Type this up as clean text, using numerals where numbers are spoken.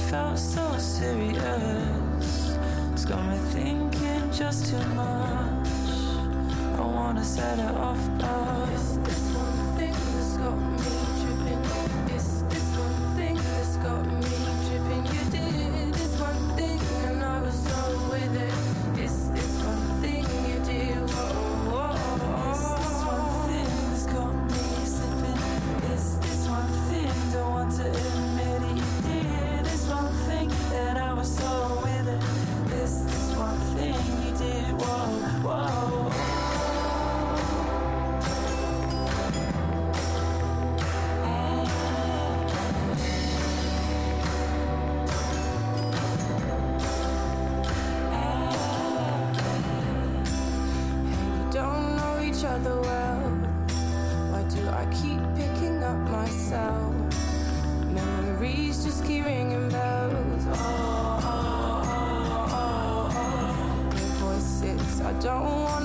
felt so serious. It's got me thinking just too much. I wanna set it off, but it's this one thing that's got me tripping. It's this one thing that's got me tripping. You did this one thing and I was so with it. It's this one thing you did. Whoa, whoa, whoa. It's this one thing that's got me slipping. It's this one thing, don't want to admit it. You did this one thing and I was so with it. It's this one thing you did. Whoa, whoa. Other well, why do I keep picking up myself? Memories just keep ringing bells. Oh, oh, oh, oh, oh. Your voices, I don't want